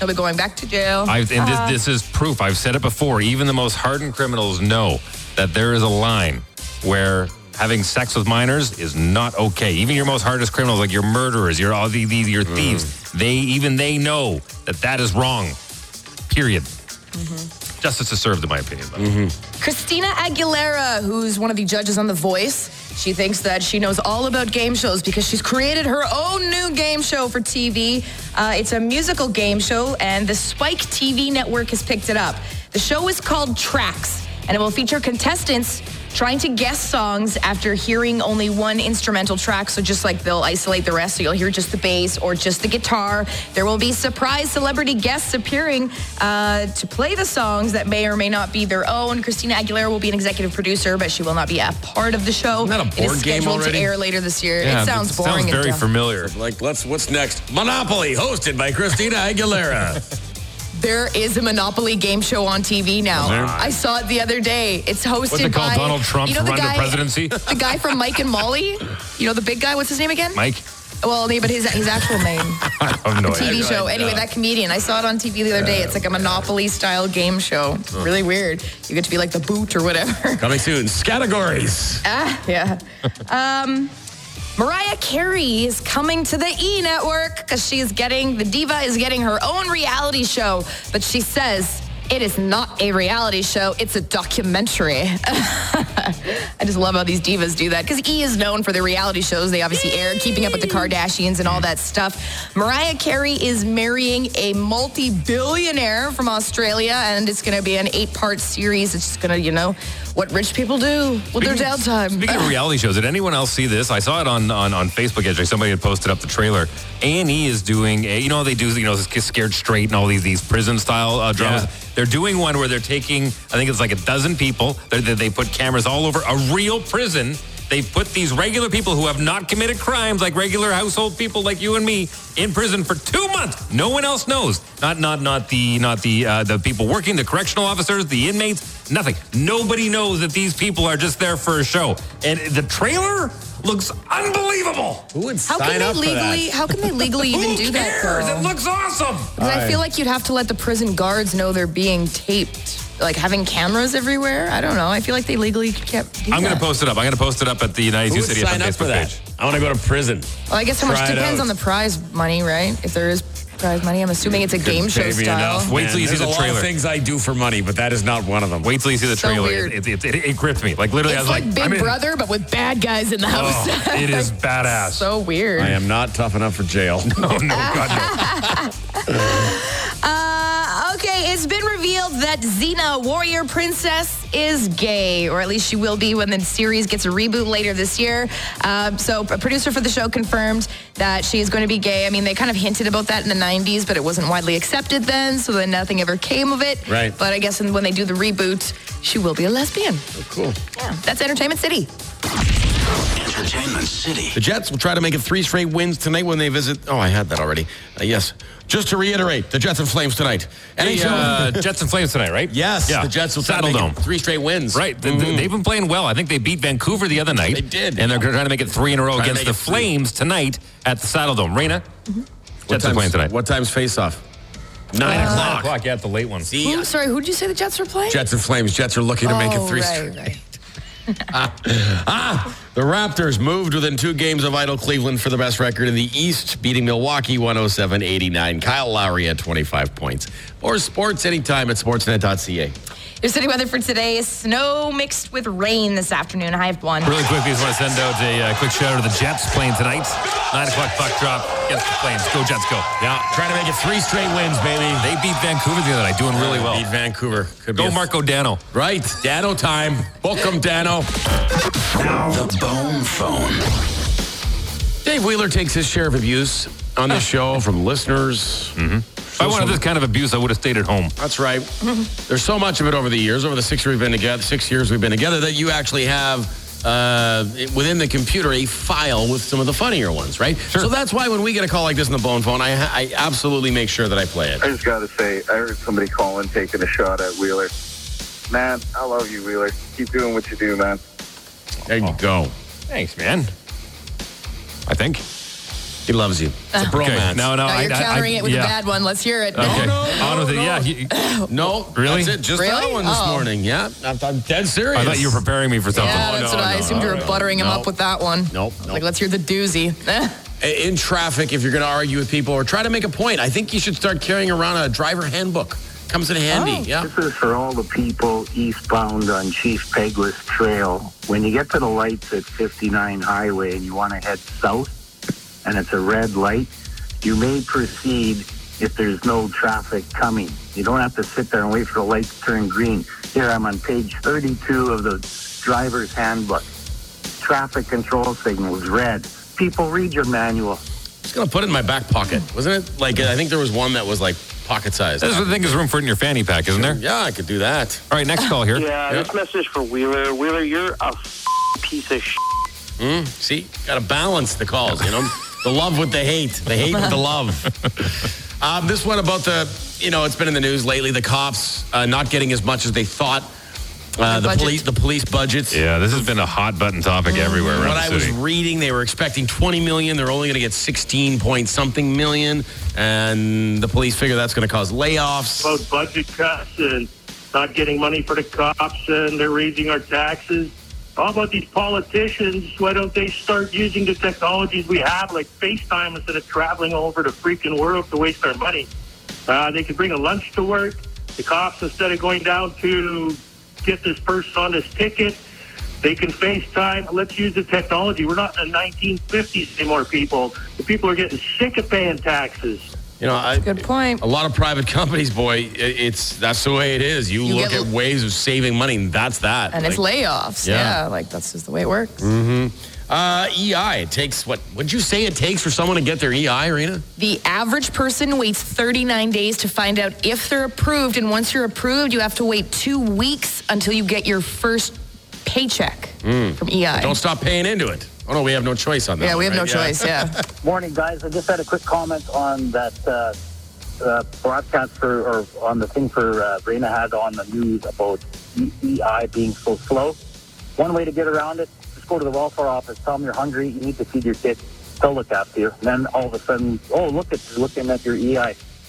He'll be going back to jail. I've, and Uh, this, this is proof. I've said it before. Even the most hardened criminals know that there is a line where having sex with minors is not okay. Even your most hardest criminals, like your murderers, your all the, the your thieves, mm. they even they know that that is wrong. Period. Mm-hmm. Justice is served, in my opinion. Mm-hmm. Christina Aguilera, who's one of the judges on The Voice, she thinks that she knows all about game shows because she's created her own new game show for T V. Uh, it's a musical game show, and the Spike T V network has picked it up. The show is called Tracks, and it will feature contestants trying to guess songs after hearing only one instrumental track. So just like they'll isolate the rest, so you'll hear just the bass or just the guitar. There will be surprise celebrity guests appearing uh, to play the songs that may or may not be their own. Christina Aguilera will be an executive producer, but she will not be a part of the show. Isn't that a board it is game scheduled already? to air later this year. Yeah, it sounds it boring. Sounds very and familiar. Like, let's. What's next? Monopoly, hosted by Christina Aguilera. There is a Monopoly game show on T V now. I saw it the other day. It's hosted What's it called? by Donald Trump's you know, the run guy, to presidency? The guy from Mike and Molly. You know the big guy. What's his name again? Mike. Well, but his his actual name. I have no T V idea. show. Anyway, that comedian. I saw it on T V the other day. It's like a Monopoly style game show. It's really weird. You get to be like the boot or whatever. Coming soon. Categories. Ah, yeah. Um. Mariah Carey is coming to the E! Network because she's getting, the diva is getting her own reality show. But she says it is not a reality show, it's a documentary. I just love how these divas do that because E! is known for their reality shows. They obviously air Keeping Up with the Kardashians and all that stuff. Mariah Carey is marrying a multi-billionaire from Australia, and it's going to be an eight-part series. It's just going to, you know, what rich people do with their downtime. Speaking of reality shows, did anyone else see this? I saw it on, on, on Facebook yesterday. Somebody had posted up the trailer. A and E is doing, a, you know, they do, you know, Scared Straight and all these, these prison-style uh, dramas. Yeah. They're doing one where they're taking, I think it's like a dozen people. They, they put cameras all over a real prison. They put these regular people who have not committed crimes, like regular household people like you and me, in prison for two months. No one else knows. Not not not the not the uh, the people working, the correctional officers, the inmates. Nothing. Nobody knows that these people are just there for a show. And the trailer looks unbelievable. Who would how sign can they up legally? for that? How can they legally even do that? Cares? Though? It looks awesome. Because I feel like you'd have to let the prison guards know they're being taped. Like having cameras everywhere. I don't know. I feel like they legally can't do I'm going that. to post it up. I'm going to post it up at the ninety-two Who would City F M sign up for Facebook that? page. I want to go to prison. Well, I guess how much Try it depends out. on the prize money, right? If there is prize money, I'm assuming it's a game show Pay me style. enough, Wait man. till you see There's the a lot trailer. of things I do for money, but that is not one of them. Wait till you see the So trailer. weird. It, it, it, it gripped me. Like literally, It's I was like, like, Big I'm in. Brother, but with bad guys in the house. Oh, it is badass. So weird. I am not tough enough for jail. Oh no, God no. Uh, okay, it's been revealed that Xena, Warrior Princess, is gay, or at least she will be when the series gets a reboot later this year. Um, so a producer for the show confirmed that she is going to be gay. I mean, they kind of hinted about that in the nineties, but it wasn't widely accepted then, so then nothing ever came of it. Right. But I guess when they do the reboot, she will be a lesbian. Oh, cool. Yeah, that's Entertainment City. Entertainment City. The Jets will try to make it three straight wins tonight when they visit. Oh, I had that already. Uh, yes. Just to reiterate, the Jets and Flames tonight. The, uh, Jets and Flames tonight, right? Yes. Yeah. The Jets will try to Saddle make it Dome. three straight wins. Right. They- Mhm. They've been playing well. I think they beat Vancouver the other night. They did. And they're trying to make it three in a row Trying to against make the it three. Flames tonight at the Saddle Dome. Reina, What Jets are time's- playing tonight. What time's face-off? Nine Nine o'clock. o'clock. Yeah, at the late one. See, Who, sorry, who did you say the Jets were playing? Jets and Flames. Jets are looking to make it Oh, three right, straight. right. Ah, the Raptors moved within two games of idle Cleveland for the best record in the East, beating Milwaukee one oh seven eighty-nine. Kyle Lowry had twenty-five points. Or sports anytime at sportsnet dot c a. Your city weather for today is snow mixed with rain this afternoon. High of one. Really quickly, just want to send out a uh, quick shout out to the Jets playing tonight. Nine o'clock puck drop against the Flames. Go Jets, go. Yeah, trying to make it three straight wins, baby. They beat Vancouver the other night, doing really well. Beat Vancouver. Could be Go a- Marco Dano. Right, Dano time. Book him, Dano. The Bone Phone. Dave Wheeler takes his share of abuse on this show from listeners. Mm-hmm. If I wanted this kind of abuse, I would have stayed at home. That's right. There's so much of it over the years, over the six years we've been together, six years we've been together, that you actually have uh, within the computer a file with some of the funnier ones, right? Sure. So that's why when we get a call like this in the Bone Phone, I, I absolutely make sure that I play it. I just got to say, I heard somebody calling, taking a shot at Wheeler. Man, I love you, Wheeler. Keep doing what you do, man. There you go. Thanks, man. I think. He loves you. It's a bromance. Okay. No, no, No, I, you're I, countering I, it with yeah. a bad one. Let's hear it. Okay. no, On with it. no. Yeah. he- No, Really? That's it. Just Really? that one this Oh. morning. Yeah, I'm, I'm dead serious. I thought you were preparing me for something. Yeah, Oh, that's no, what I no, assumed no, you were no. buttering him No. up with that one. Nope, nope. Like, let's hear the doozy. In traffic, if you're going to argue with people or try to make a point, I think you should start carrying around a driver handbook. Comes in handy. Oh. Yeah. This is for all the people eastbound on Chief Peguis Trail. When you get to the lights at fifty-nine Highway and you want to head south and it's a red light, you may proceed if there's no traffic coming. You don't have to sit there and wait for the lights to turn green. Here, I'm on page thirty-two of the driver's handbook. Traffic control signals, red. People, read your manual. Just going to put it in my back pocket. Wasn't it? Like, I think there was one that was like pocket sized. That's the thing, there's room for it in your fanny pack, isn't there? Yeah, I could do that. All right, next call here. Yeah, this message for Wheeler. Wheeler, you're a f- piece of shit. Mm, see, got to balance the calls, you know? The love with the hate. The hate with the love. um, this one about the, you know, it's been in the news lately, the cops uh, not getting as much as they thought. Uh, the budget. police, the police budgets. Yeah, this has been a hot button topic everywhere around What the I was city. reading, they were expecting twenty million. They're only going to get sixteen point something million, and the police figure that's going to cause layoffs. About budget cuts and not getting money for the cops, and they're raising our taxes. How about these politicians? Why don't they start using the technologies we have, like FaceTime, instead of traveling over the freaking world to waste our money? Uh, they could bring a lunch to work. The cops, instead of going down to get this person on this ticket, they can FaceTime. Let's use the technology. We're not in the nineteen fifties anymore, people. The people are getting sick of paying taxes. You know, I, Good point. a lot of private companies, boy, it, it's that's the way it is. You, You look get at l- ways of saving money, and that's that. And it's Like, layoffs. Yeah. Yeah. like that's just the way it works. Uh, E I, it takes, what, what'd you say it takes for someone to get their E I, Rena? The average person waits thirty-nine days to find out if they're approved. And once you're approved, you have to wait two weeks until you get your first paycheck from E I. Don't stop paying into it. Oh, no, we have no choice on that. yeah, we one, have no right? choice. Yeah. Morning, guys. I just had a quick comment on that uh, uh, broadcast for, or on the thing for uh, Rena had on the news about E I being so slow. One way to get around it, just go to the welfare office, tell them you're hungry, you need to feed your kid. They'll look after you. And then all of a sudden, oh, look at you're looking at your E I.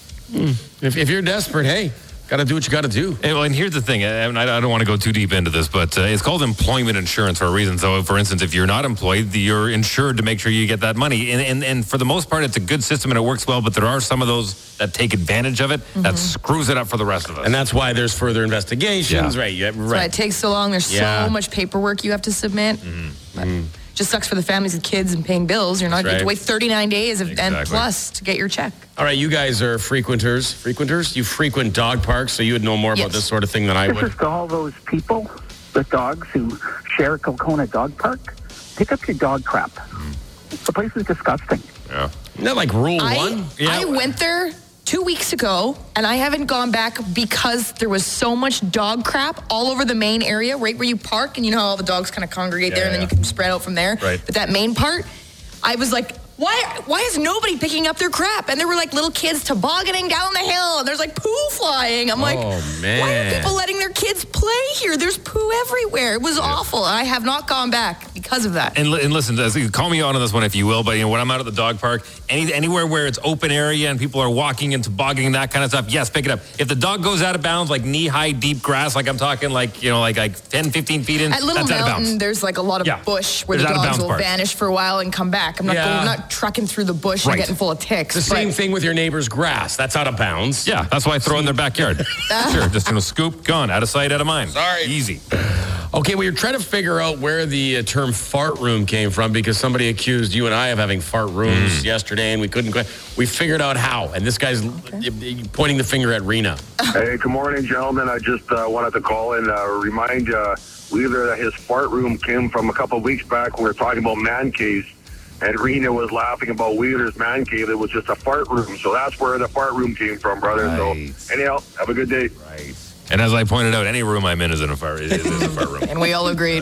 If, if you're desperate, hey, got to do what you got to do. And, well, and here's the thing, and I, I don't want to go too deep into this, but uh, it's called employment insurance for a reason. So, for instance, if you're not employed, you're insured to make sure you get that money. And, and, and for the most part, it's a good system and it works well, but there are some of those that take advantage of it that screws it up for the rest of us. And that's why there's further investigations, Yeah. right? Yeah, That's why right. it takes so long. There's Yeah. so much paperwork you have to submit. But just sucks for the families with kids and paying bills. You're not That's you have to right. wait thirty-nine days of, and Exactly. plus to get your check. All right, you guys are frequenters. Frequenters? You frequent dog parks, so you would know more Yes. about this sort of thing than I This would. is to all those people with dogs who share Kilcona Dog Park. Pick up your dog crap. The place is disgusting. Yeah. Isn't that like rule I, one? I went there two weeks ago, and I haven't gone back because there was so much dog crap all over the main area, right where you park, and you know how all the dogs kind of congregate Yeah, there, and then yeah. you can spread out from there. Right. But that main part, I was like, why why is nobody picking up their crap? And there were like little kids tobogganing down the hill, and there's like poo flying. I'm like, Oh, why are man. people letting their kids play here? There's poo everywhere. It was awful. I have not gone back because of that. And, li- and listen, as- call me on this one if you will, but you know, when I'm out at the dog park, any anywhere where it's open area and people are walking and tobogganing, that kind of stuff, yes, pick it up. If the dog goes out of bounds, like knee-high deep grass, like I'm talking like, you know, like like ten, fifteen feet in, At Little that's out of Mountain, bounds. there's like a lot of Yeah. bush where There's the out of dogs bounds will parts. vanish for a while and come back. I'm not Yeah. going, not trucking through the bush Right. and getting full of ticks. The same but- thing with your neighbor's grass. That's out of bounds. Yeah, that's why I throw in their backyard. Sure, just you know, scoop, gone, out of sight, out of mind. Sorry. Easy. Okay, we were trying to figure out where the uh, term fart room came from because somebody accused you and I of having fart rooms yesterday, and we couldn't quite. We figured out how, and this guy's pointing the finger at Rena. Hey, good morning, gentlemen. I just uh, wanted to call and uh, remind uh, Wheeler that his fart room came from a couple of weeks back when we were talking about man caves. And Rena was laughing about Wheeler's man cave. It was just a fart room. So that's where the fart room came from, brother. Right. So anyhow, have a good day. Right. And as I pointed out, any room I'm in is in a fart, is, is a fart room. And we all agreed.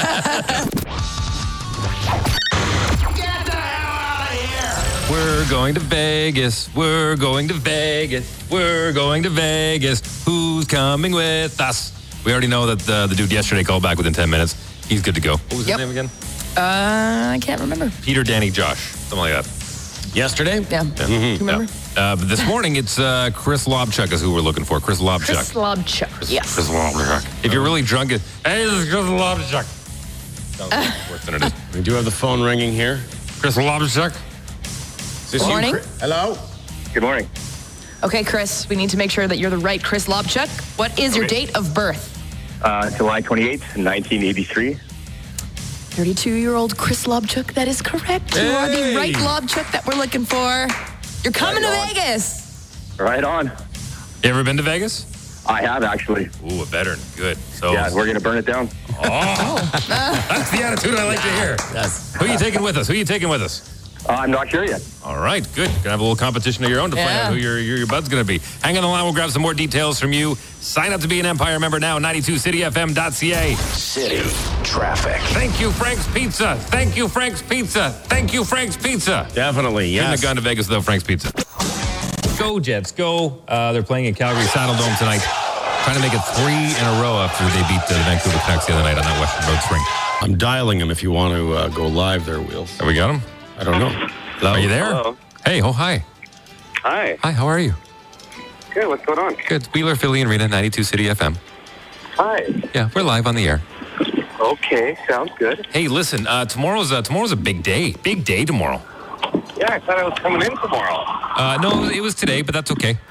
We're going to Vegas. We're going to Vegas. We're going to Vegas. Who's coming with us? We already know that the, the dude yesterday called back within ten minutes. He's good to go. What was Yep. his name again? uh, I can't remember. Peter, Danny, Josh. Something like that. Yesterday? Yeah. Mm-hmm. Remember? Uh, but this morning, it's uh, Chris Lobchuk is who we're looking for. Chris Lobchuk. Chris Lobchuk. Yes. Chris Lobchuk. If you're really drunk, it, hey, this is Chris Lobchuk. Sounds uh, worse than it is. We do have the phone ringing here. Chris Lobchuk. Good morning. Hello? Good morning. Okay, Chris, we need to make sure that you're the right Chris Lobchuk. What is your date of birth? Uh, July twenty-eighth, nineteen eighty-three. thirty-two-year-old Chris Lobchuk. That is correct. You are the right Lobchuk that we're looking for. You're coming Right to on. Vegas. Right on. You ever been to Vegas? I have, actually. Ooh, a veteran. Good. So, Yeah, we're going to burn it down. Oh, that's the attitude I like to hear. Yes. Who are you taking with us? Who are you taking with us? Uh, I'm not sure yet. All right, good. Gonna have a little competition of your own to find Yeah. out who your, your, your bud's gonna be. Hang on the line, we'll grab some more details from you. Sign up to be an Empire member now, ninety-two city f m dot c a. City traffic. Thank you, Frank's Pizza. Thank you, Frank's Pizza. Thank you, Frank's Pizza. Definitely, Couldn't yes. have gone to Vegas without Frank's Pizza. Go, Jets, go. Uh, they're playing at Calgary Saddle Dome tonight. Trying to make it three in a row after they beat the Vancouver Canucks the other night on that Western Road Spring. I'm dialing him if you want to uh, go live there, Wheels. Have we got him? I don't know. Hello? Are you there? Hello. Hey, oh, hi. Hi. Hi, how are you? Good. What's going on? Good. Wheeler, Philly, and Rena, ninety-two City F M. Hi. Yeah, we're live on the air. Okay. Sounds good. Hey, listen, uh, tomorrow's uh, tomorrow's a big day. Big day tomorrow. Yeah, I thought I was coming in tomorrow. Uh, no, it was today, but that's okay.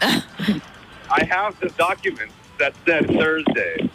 I have the documents that said Thursday.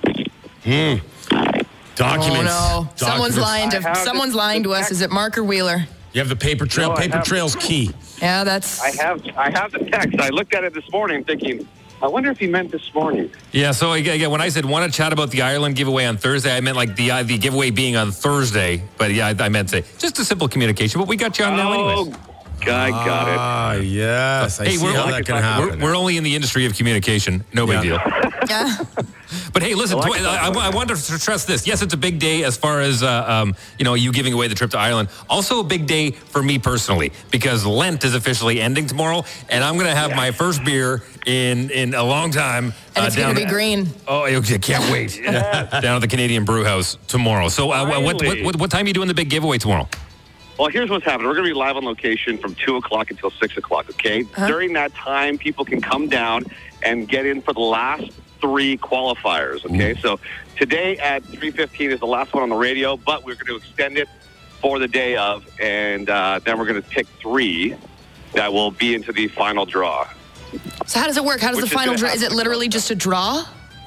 Hmm. Documents. Oh, no. Someone's Documents. lying to I have someone's the- lying the to us. text- Is it Mark or Wheeler? You have the paper trail. No, I paper have- trail's key. Yeah, that's. I have I have the text. I looked at it this morning thinking, I wonder if he meant this morning. Yeah, so again, again, when I said want to chat about the Ireland giveaway on Thursday, I meant like the uh, the giveaway being on Thursday. But yeah, I, I meant to say just a simple communication. But we got you on now anyways. I got it. Ah, yes. I Hey, see we're- how I that like can it. happen. We're, we're only in the industry of communication. No big Yeah. deal. Yeah. But hey, listen, I tw- like I, I, I wanted to stress this. Yes, it's a big day as far as uh, um, you know, you giving away the trip to Ireland. Also a big day for me personally because Lent is officially ending tomorrow, and I'm going to have my first beer in in a long time. And it's down going to be green. Oh, I can't wait. Down at the Canadian Brew House tomorrow. So uh, what, what, Finally. what, what time are you doing the big giveaway tomorrow? Well, here's what's happening. We're going to be live on location from two o'clock until six o'clock, okay? Uh-huh. During that time, people can come down and get in for the last three qualifiers, okay? So today at three fifteen is the last one on the radio, but we're going to extend it for the day of, and uh, then we're going to pick three that will be into the final draw. So how does it work? How does Which the is final gonna draw? Is it happen literally just a draw?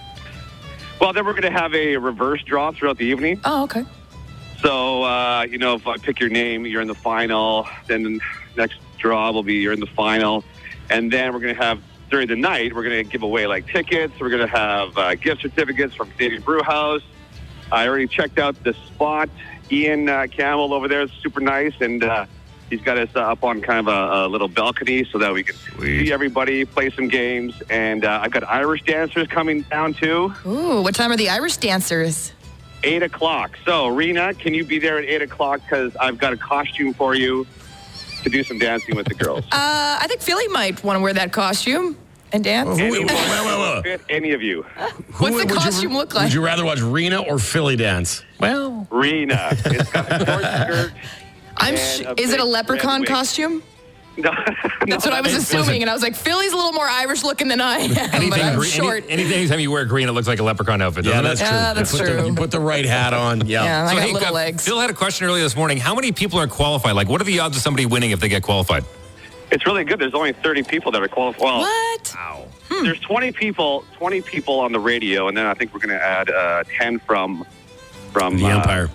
Well, then we're going to have a reverse draw throughout the evening. Oh, okay. So, uh, you know, if I pick your name, you're in the final. Then the next draw will be you're in the final. And then we're going to have, during the night, we're going to give away, like, tickets. We're going to have uh, gift certificates from Canadian Brew House. I already checked out the spot. Ian uh, Campbell over there is super nice. And uh, he's got us uh, up on kind of a, a little balcony so that we can see everybody, play some games. And uh, I've got Irish dancers coming down, too. Ooh, what time are the Irish dancers? Eight o'clock. So, Rena, can you be there at eight o'clock? Because I've got a costume for you to do some dancing with the girls. Uh, I think Philly might want to wear that costume and dance. Anyone wait, wait, wait. fit any of you? What's the would you- costume look like? Would you rather watch Rena or Philly dance? Well, Rena. It's got a short skirt. I'm. and Sh- a is it a big leprechaun red wig. costume? No, That's what I was assuming, and I was like, Philly's a little more Irish looking than I am, but anything, I'm green, short. any, any, anytime you wear green, it looks like a leprechaun outfit, Yeah, doesn't that's it? true. Yeah, that's you put The, true. you put the right hat on. Yeah. Yeah, I got hey, little uh, legs. Phil had a question earlier this morning. How many people are qualified? Like, what are the odds of somebody winning if they get qualified? It's really good. There's only thirty people that are qualified. Well, What? Wow. there's twenty people, twenty people on the radio, and then I think we're going to add uh, ten from from The uh, Empire.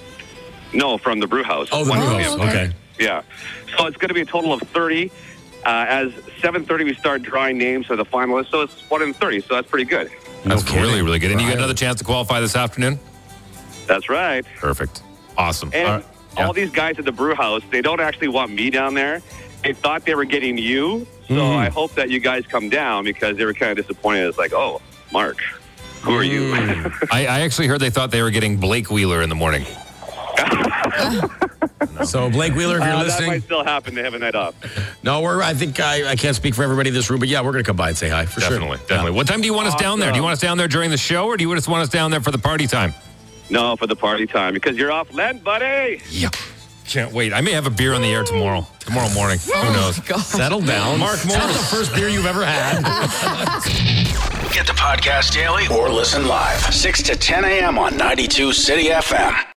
No, from the Brew House. Oh, the One Brew from House. Empire. Okay. Yeah. So it's going to be a total of thirty. Uh, as seven thirty, we start drawing names for the finalists. So it's one in thirty. So that's pretty good. No That's kidding. really, really good. And you got Right. another chance to qualify this afternoon? That's right. Perfect. Awesome. And All right. Yeah. all these guys at the brew house, they don't actually want me down there. They thought they were getting you. So Mm. I hope that you guys come down because they were kind of disappointed. It's like, oh, Mark, who are you? I, I actually heard they thought they were getting Blake Wheeler in the morning. So, Blake Wheeler, if you're Uh, that listening. might still happen. They have a night off. No, we're. I think I, I can't speak for everybody in this room, but yeah, we're going to come by and say hi for Definitely, sure. definitely. What time do you want us down there? Do you Awesome. want us down there during the show, or do you just want us down there for the party time? No, for the party time because you're off Lent, buddy. Yeah. Can't wait. I may have a beer on the air tomorrow. Tomorrow morning. Oh Who knows? God. Settle down. Mark Morris. That's the first beer you've ever had. Get the podcast daily or listen live. six to ten a.m. on ninety-two City F M.